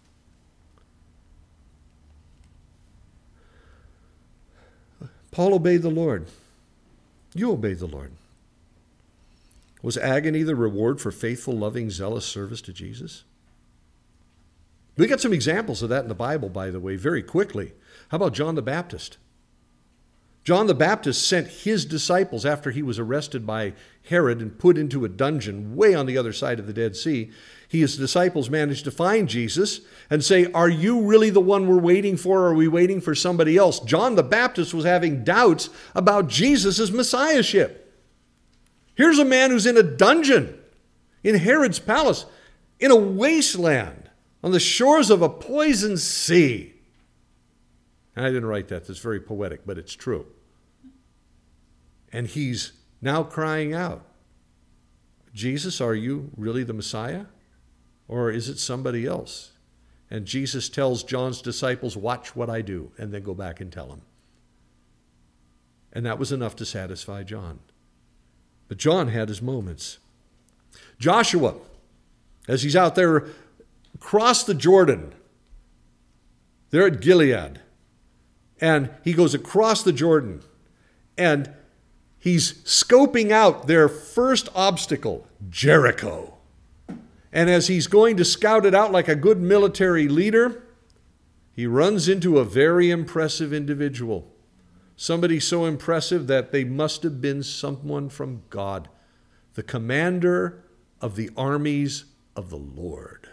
Paul obeyed the Lord. You obeyed the Lord. Was agony the reward for faithful, loving, zealous service to Jesus? We got some examples of that in the Bible, by the way, very quickly. How about John the Baptist? John the Baptist sent his disciples after he was arrested by Herod and put into a dungeon way on the other side of the Dead Sea. His disciples managed to find Jesus and say, "Are you really the one we're waiting for, or are we waiting for somebody else?" John the Baptist was having doubts about Jesus' messiahship. Here's a man who's in a dungeon in Herod's palace, in a wasteland, on the shores of a poisoned sea. And I didn't write that. That's very poetic, but it's true. And he's now crying out, "Jesus, are you really the Messiah? Or is it somebody else?" And Jesus tells John's disciples, "Watch what I do," and then go back and tell him. And that was enough to satisfy John. But John had his moments. Joshua, as he's out there across the Jordan, they're at Gilead, and he goes across the Jordan, and he's scoping out their first obstacle, Jericho. And as he's going to scout it out like a good military leader, he runs into a very impressive individual. Somebody so impressive that they must have been someone from God, the commander of the armies of the Lord.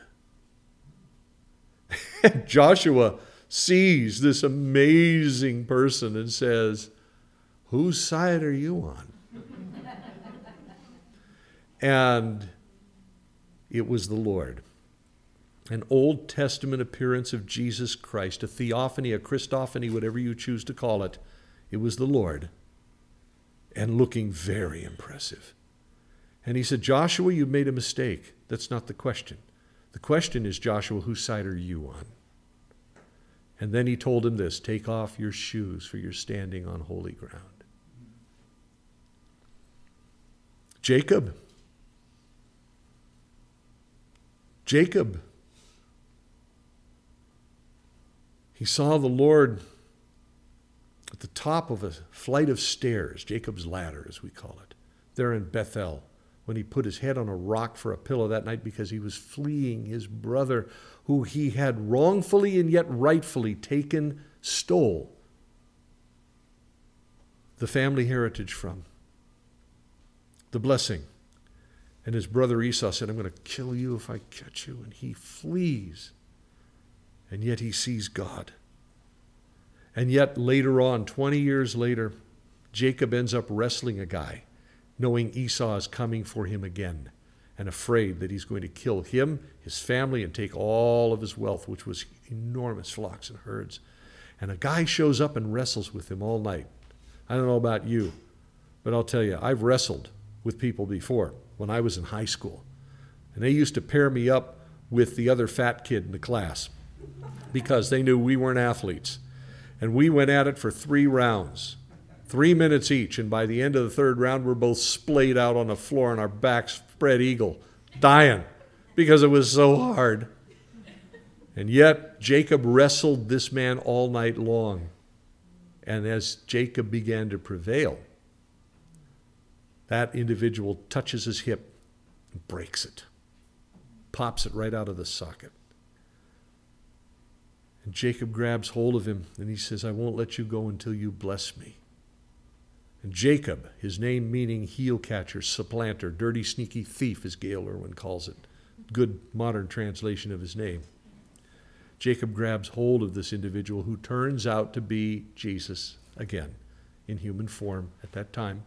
And Joshua sees this amazing person and says, "Whose side are you on?" And it was the Lord. An Old Testament appearance of Jesus Christ, a theophany, a Christophany, whatever you choose to call it. It was the Lord, and looking very impressive. And he said, "Joshua, you've made a mistake. That's not the question. The question is, Joshua, whose side are you on?" And then he told him this, "Take off your shoes, for you're standing on holy ground." Jacob. Jacob. He saw the Lord at the top of a flight of stairs, Jacob's ladder, as we call it, there in Bethel, when he put his head on a rock for a pillow that night because he was fleeing his brother who he had wrongfully and yet rightfully taken, stole the family heritage from, the blessing. And his brother Esau said, I'm going to kill you if I catch you. And he flees. And yet he sees God. And yet later on, twenty years later, Jacob ends up wrestling a guy, knowing Esau is coming for him again, and afraid that he's going to kill him, his family, and take all of his wealth, which was enormous flocks and herds. And a guy shows up and wrestles with him all night. I don't know about you, but I'll tell you, I've wrestled with people before when I was in high school. And they used to pair me up with the other fat kid in the class because they knew we weren't athletes. And we went at it for three rounds, three minutes each. And by the end of the third round, we're both splayed out on the floor on our backs, spread eagle, dying because it was so hard. And yet, Jacob wrestled this man all night long. And as Jacob began to prevail, that individual touches his hip and breaks it, pops it right out of the socket. And Jacob grabs hold of him and he says, I won't let you go until you bless me. And Jacob, his name meaning heel catcher, supplanter, dirty, sneaky thief, as Gail Irwin calls it, good modern translation of his name. Jacob grabs hold of this individual who turns out to be Jesus again in human form at that time.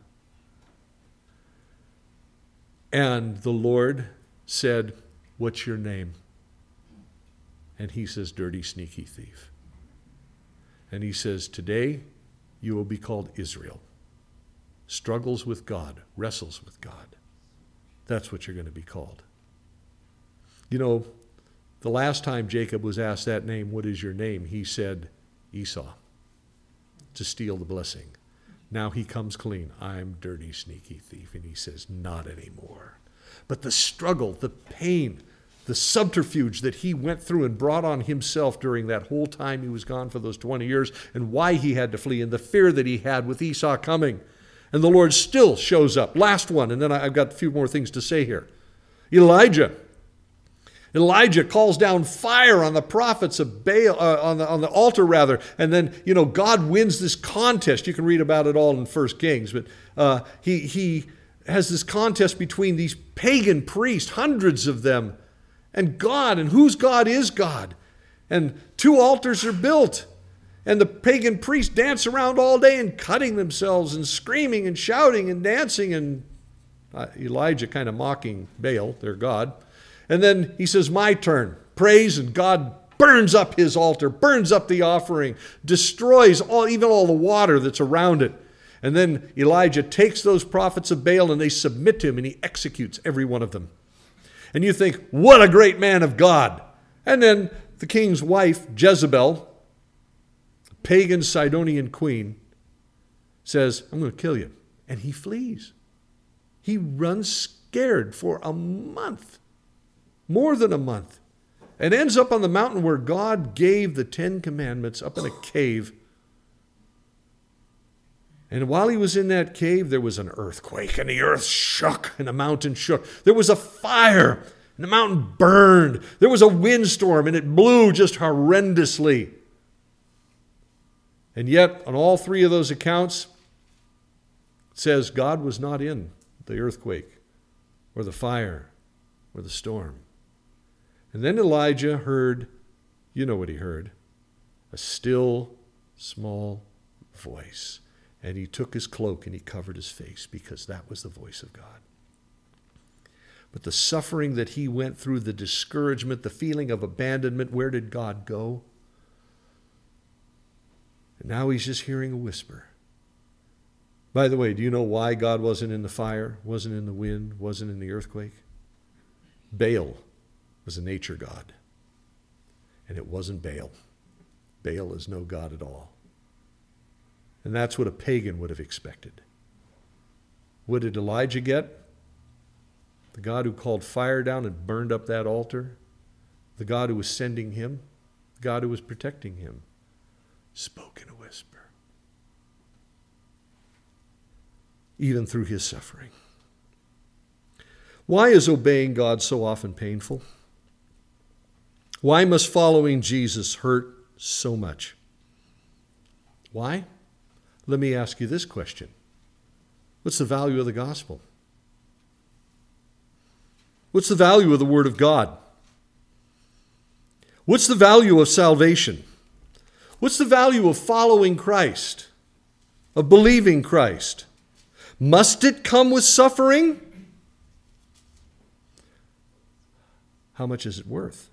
And the Lord said, what's your name? And he says, dirty, sneaky thief. And he says, today you will be called Israel. Struggles with God, wrestles with God. That's what you're going to be called. You know, the last time Jacob was asked that name, what is your name? He said, Esau, to steal the blessing. Now he comes clean. I'm dirty, sneaky thief. And he says, not anymore. But the struggle, the pain, the subterfuge that he went through and brought on himself during that whole time he was gone for those twenty years, and why he had to flee, and the fear that he had with Esau coming. And the Lord still shows up. Last one, and then I've got a few more things to say here. Elijah. Elijah calls down fire on the prophets of Baal, uh, on the on the altar rather, and then you know God wins this contest. You can read about it all in First Kings, but uh, he he has this contest between these pagan priests, hundreds of them, and God. And whose God is God? And two altars are built, and the pagan priests dance around all day and cutting themselves and screaming and shouting and dancing, and uh, Elijah kind of mocking Baal, their God. And then he says, my turn. Praise, and God burns up his altar, burns up the offering, destroys all, even all the water that's around it. And then Elijah takes those prophets of Baal and they submit to him and he executes every one of them. And you think, what a great man of God. And then the king's wife, Jezebel, pagan Sidonian queen, says, I'm going to kill you. And he flees. He runs scared for a month. More than a month, and ends up on the mountain where God gave the Ten Commandments up in a cave. And while he was in that cave, there was an earthquake, and the earth shook, and the mountain shook. There was a fire, and the mountain burned. There was a windstorm, and it blew just horrendously. And yet, on all three of those accounts, it says God was not in the earthquake, or the fire, or the storm. And then Elijah heard, you know what he heard, a still, small voice. And he took his cloak and he covered his face because that was the voice of God. But the suffering that he went through, the discouragement, the feeling of abandonment, where did God go? And now he's just hearing a whisper. By the way, do you know why God wasn't in the fire, wasn't in the wind, wasn't in the earthquake? Baal was a nature god. And it wasn't Baal. Baal is no god at all. And that's what a pagan would have expected. What did Elijah get? The God who called fire down and burned up that altar, the God who was sending him, the God who was protecting him, spoke in a whisper, even through his suffering. Why is obeying God so often painful? Why must following Jesus hurt so much? Why? Let me ask you this question. What's the value of the gospel? What's the value of the Word of God? What's the value of salvation? What's the value of following Christ, of believing Christ? Must it come with suffering? How much is it worth?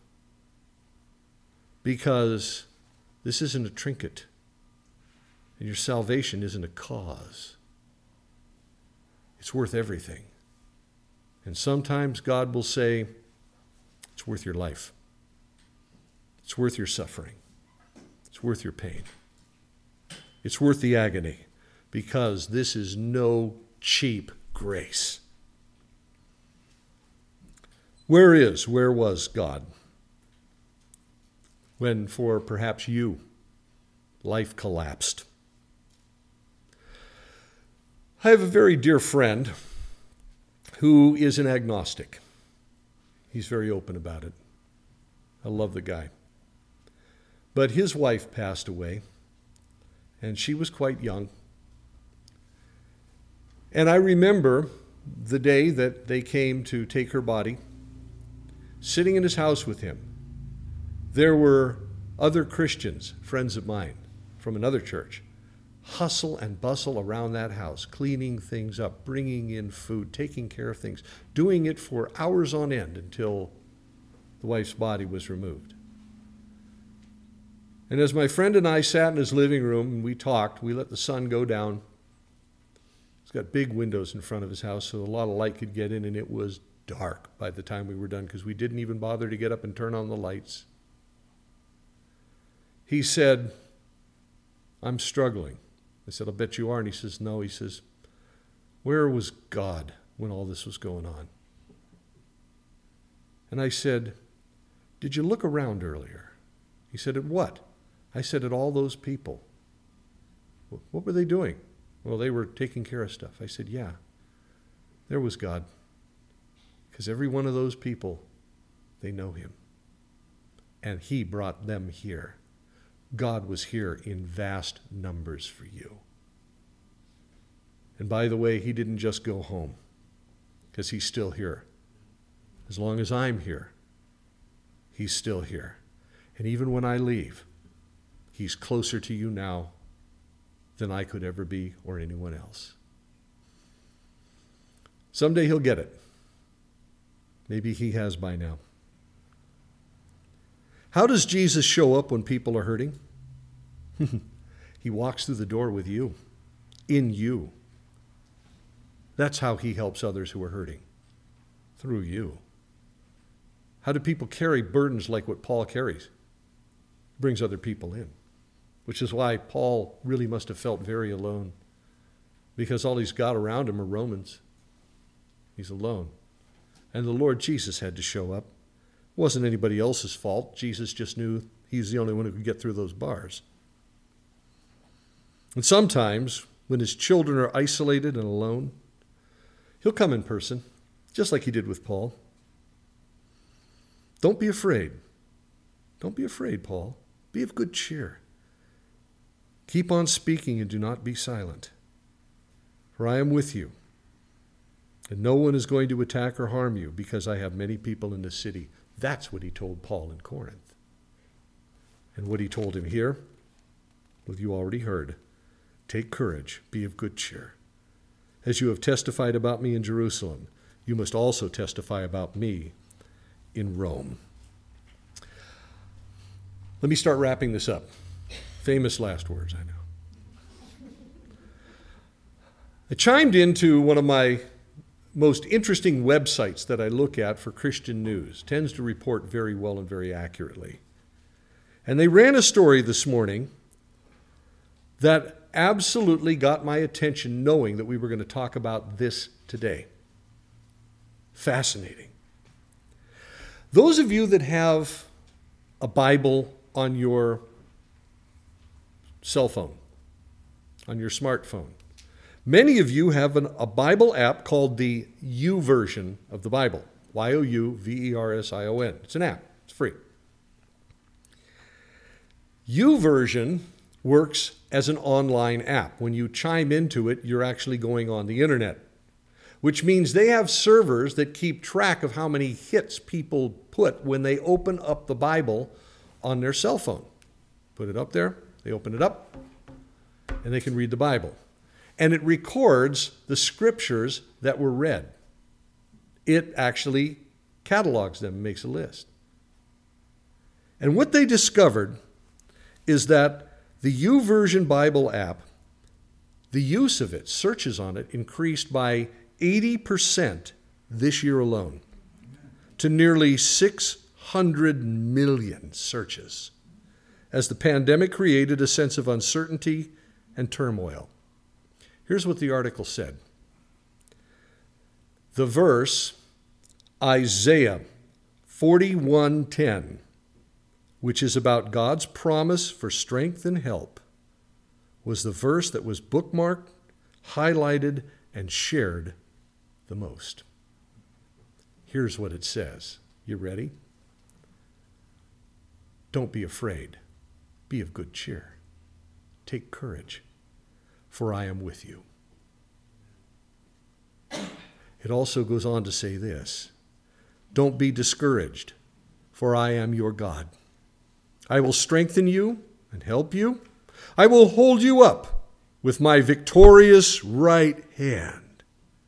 Because this isn't a trinket, and your salvation isn't a cause. It's worth everything. And sometimes God will say, it's worth your life. It's worth your suffering. It's worth your pain. It's worth the agony, because this is no cheap grace. Where is, where was God when, for perhaps you, life collapsed? I have a very dear friend who is an agnostic. He's very open about it. I love the guy. But his wife passed away, and she was quite young. And I remember the day that they came to take her body, sitting in his house with him. There were other Christians, friends of mine from another church, hustle and bustle around that house, cleaning things up, bringing in food, taking care of things, doing it for hours on end until the wife's body was removed. And as my friend and I sat in his living room and we talked, we let the sun go down. He's got big windows in front of his house, so a lot of light could get in, and it was dark by the time we were done because we didn't even bother to get up and turn on the lights. He said, I'm struggling. I said, I'll bet you are. And he says, no. He says, where was God when all this was going on? And I said, did you look around earlier? He said, at what? I said, at all those people. What were they doing? Well, they were taking care of stuff. I said, yeah, there was God. Because every one of those people, they know him. And he brought them here. God was here in vast numbers for you. And by the way, he didn't just go home, because he's still here. As long as I'm here, he's still here. And even when I leave, he's closer to you now than I could ever be or anyone else. Someday he'll get it. Maybe he has by now. How does Jesus show up when people are hurting? He walks through the door with you, in you. That's how he helps others who are hurting, through you. How do people carry burdens like what Paul carries? Brings other people in, which is why Paul really must have felt very alone, because all he's got around him are Romans. He's alone. And the Lord Jesus had to show up. It wasn't anybody else's fault. Jesus just knew he's the only one who could get through those bars. And sometimes, when his children are isolated and alone, he'll come in person, just like he did with Paul. Don't be afraid. Don't be afraid, Paul. Be of good cheer. Keep on speaking and do not be silent. For I am with you, and no one is going to attack or harm you, because I have many people in the city. That's what he told Paul in Corinth. And what he told him here, well, you already heard. Take courage, be of good cheer. As you have testified about me in Jerusalem, you must also testify about me in Rome. Let me start wrapping this up. Famous last words, I know. I chimed into one of my most interesting websites that I look at for Christian news. Tends to report very well and very accurately. And they ran a story this morning that absolutely got my attention, knowing that we were going to talk about this today. Fascinating. Those of you that have a Bible on your cell phone, on your smartphone, many of you have an, a Bible app called the YouVersion of the Bible. Y O U V E R S I O N. It's an app. It's free. YouVersion works as an online app. When you chime into it, you're actually going on the internet, which means they have servers that keep track of how many hits people put when they open up the Bible on their cell phone. Put it up there, they open it up, and they can read the Bible. And it records the scriptures that were read. It actually catalogs them and makes a list. And what they discovered is that the YouVersion Bible app, the use of it, searches on it, increased by eighty percent this year alone to nearly six hundred million searches as the pandemic created a sense of uncertainty and turmoil. Here's what the article said. The verse Isaiah forty-one ten, which is about God's promise for strength and help, was the verse that was bookmarked, highlighted, and shared the most. Here's what it says. You ready? Don't be afraid. Be of good cheer. Take courage, for I am with you. It also goes on to say this. Don't be discouraged, for I am your God. I will strengthen you and help you. I will hold you up with my victorious right hand.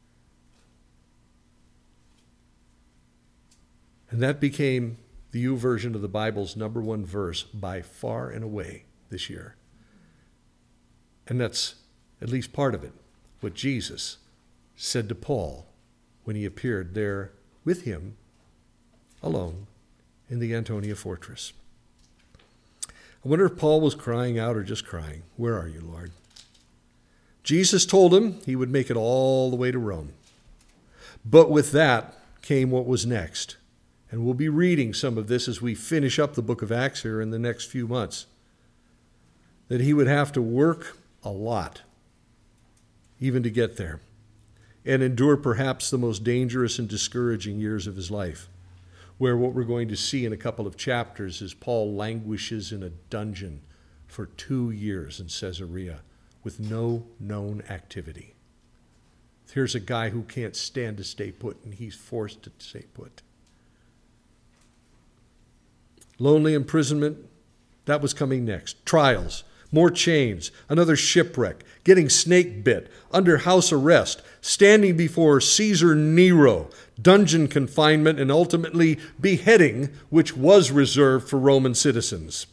And that became the YouVersion of the Bible's number one verse by far and away this year. And that's at least part of it, what Jesus said to Paul when he appeared there with him alone in the Antonia fortress. I wonder if Paul was crying out or just crying. Where are you, Lord? Jesus told him he would make it all the way to Rome. But with that came what was next. And we'll be reading some of this as we finish up the book of Acts here in the next few months. That he would have to work a lot even to get there and endure perhaps the most dangerous and discouraging years of his life, where what we're going to see in a couple of chapters is Paul languishes in a dungeon for two years in Caesarea with no known activity. Here's a guy who can't stand to stay put, and he's forced to stay put. Lonely imprisonment, that was coming next. Trials, more chains, another shipwreck, getting snake bit, under house arrest, standing before Caesar Nero, dungeon confinement, and ultimately beheading, which was reserved for Roman citizens.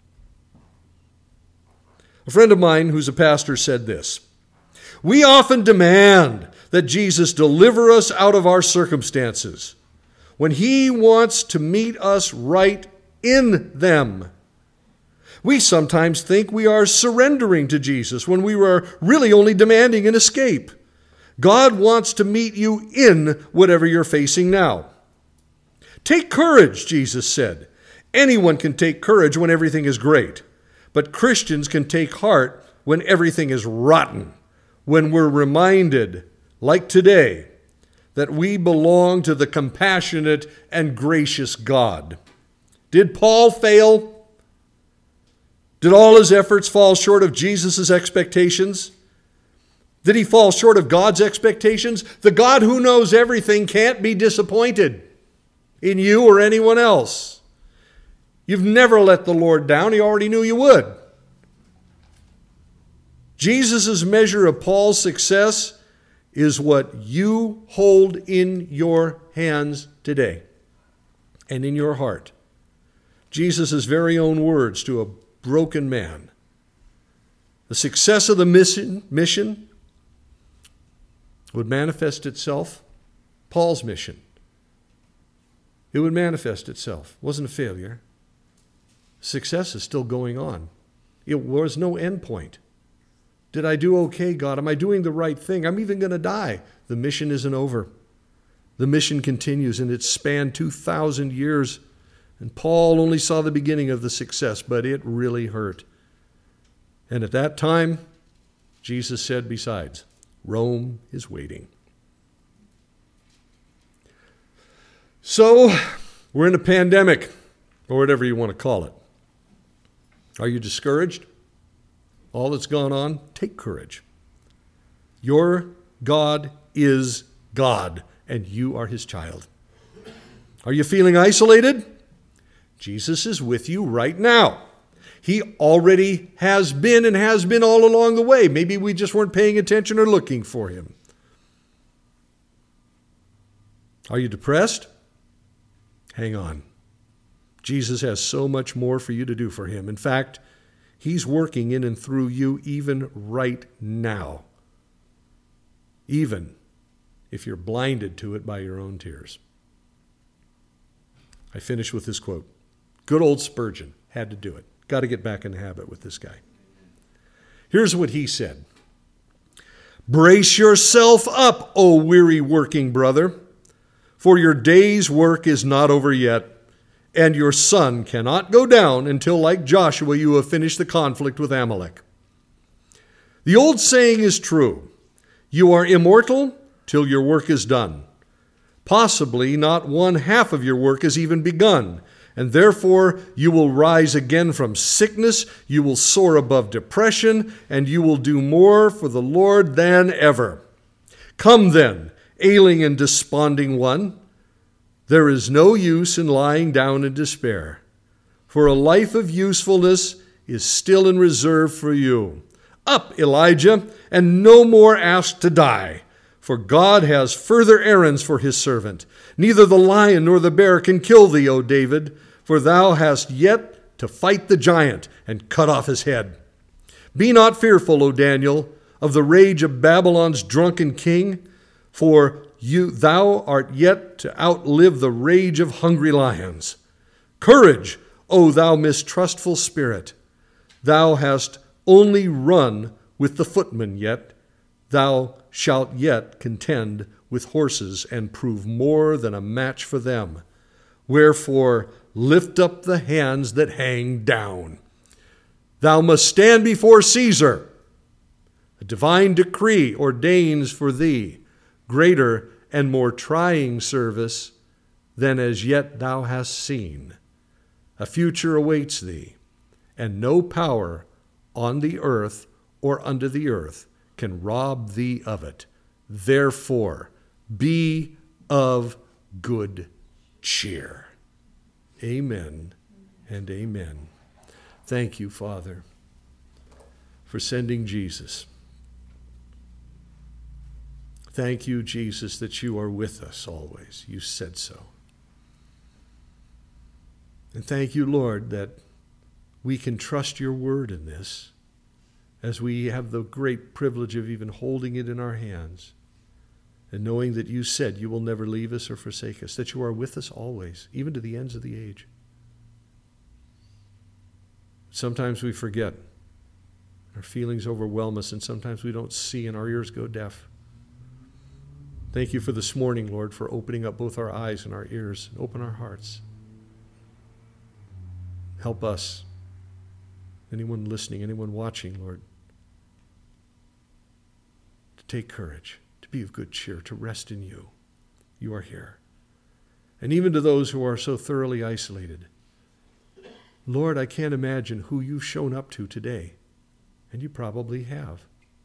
A friend of mine who's a pastor said this: "We often demand that Jesus deliver us out of our circumstances when he wants to meet us right in them. We sometimes think we are surrendering to Jesus when we were really only demanding an escape. God wants to meet you in whatever you're facing now. Take courage," Jesus said. "Anyone can take courage when everything is great, but Christians can take heart when everything is rotten, when we're reminded, like today, that we belong to the compassionate and gracious God." Did Paul fail? Did all his efforts fall short of Jesus' expectations? Did he fall short of God's expectations? The God who knows everything can't be disappointed in you or anyone else. You've never let the Lord down. He already knew you would. Jesus' measure of Paul's success is what you hold in your hands today and in your heart. Jesus' very own words to a broken man. The success of the mission, mission would manifest itself. Paul's mission. It would manifest itself. It wasn't a failure. Success is still going on. It was no end point. Did I do okay, God? Am I doing the right thing? I'm even going to die. The mission isn't over. The mission continues, and it's spanned two thousand years. And Paul only saw the beginning of the success, but it really hurt. And at that time, Jesus said, besides, Rome is waiting. So, we're in a pandemic, or whatever you want to call it. Are you discouraged? All that's gone on? Take courage. Your God is God, and you are his child. Are you feeling isolated? Jesus is with you right now. He already has been and has been all along the way. Maybe we just weren't paying attention or looking for him. Are you depressed? Hang on. Jesus has so much more for you to do for him. In fact, he's working in and through you even right now. Even if you're blinded to it by your own tears. I finish with this quote. Good old Spurgeon had to do it. Got to get back in the habit with this guy. Here's what he said. Brace yourself up, O weary working brother, for your day's work is not over yet, and your sun cannot go down until, like Joshua, you have finished the conflict with Amalek. The old saying is true. You are immortal till your work is done. Possibly not one half of your work has even begun, and therefore you will rise again from sickness, you will soar above depression, and you will do more for the Lord than ever. Come then, ailing and desponding one. There is no use in lying down in despair, for a life of usefulness is still in reserve for you. Up, Elijah, and no more ask to die, for God has further errands for his servant. Neither the lion nor the bear can kill thee, O David, for thou hast yet to fight the giant and cut off his head. Be not fearful, O Daniel, of the rage of Babylon's drunken king, for you, thou art yet to outlive the rage of hungry lions. Courage, O thou mistrustful spirit. Thou hast only run with the footmen yet. Thou shalt yet contend with horses and prove more than a match for them. Wherefore, lift up the hands that hang down. Thou must stand before Caesar. A divine decree ordains for thee greater and more trying service than as yet thou hast seen. A future awaits thee, and no power on the earth or under the earth can rob thee of it. Therefore, be of good cheer. Amen and amen. Thank you, Father, for sending Jesus. Thank you, Jesus, that you are with us always. You said so. And thank you, Lord, that we can trust your word in this as we have the great privilege of even holding it in our hands and knowing that you said you will never leave us or forsake us, that you are with us always, even to the ends of the age. Sometimes we forget. Our feelings overwhelm us, and sometimes we don't see and our ears go deaf. Thank you for this morning, Lord, for opening up both our eyes and our ears. Open our hearts. Help us. Anyone listening, anyone watching, Lord, to take courage, to be of good cheer, to rest in you. You are here. And even to those who are so thoroughly isolated, Lord, I can't imagine who you've shown up to today, and you probably have.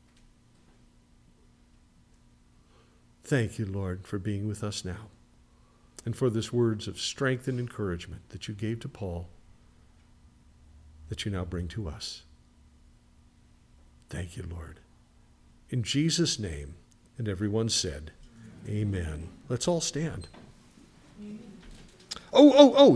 Thank you, Lord, for being with us now, and for this words of strength and encouragement that you gave to Paul, that you now bring to us. Thank you, Lord. In Jesus' name, and everyone said, amen. Let's all stand. Oh, oh, oh.